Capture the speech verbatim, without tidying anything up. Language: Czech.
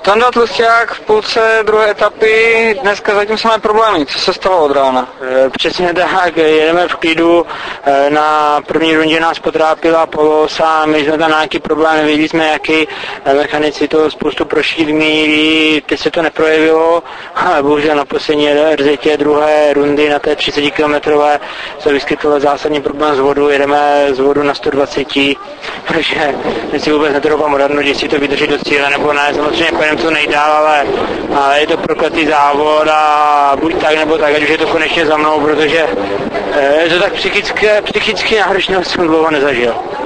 Tonda Tlusťák v půlce druhé etapy, dneska zatím jsme problémy, co se stalo od rána? Přesně tak, jedeme v klidu, na první rundě nás potrápila Polosa, my jsme tam nějaký problém, nevěděli jsme jaký, mechanici to spoustu prošli, vyměnili, teď se to neprojevilo, ale bohužel na poslední rzetě druhé rundy na té třicet kilometrové se vyskytl zásadní problém s vodou, jedeme z vodu na sto dvacet, takže si vůbec netroufám odhadnout, jestli to vydrží do cíle nebo ne, samozřejmě pojedeme co nejdál, ale, ale je to prokletý závod a buď tak nebo tak, ať už je to konečně za mnou, protože je to tak psychické, psychicky náročného jsem dlouho nezažil.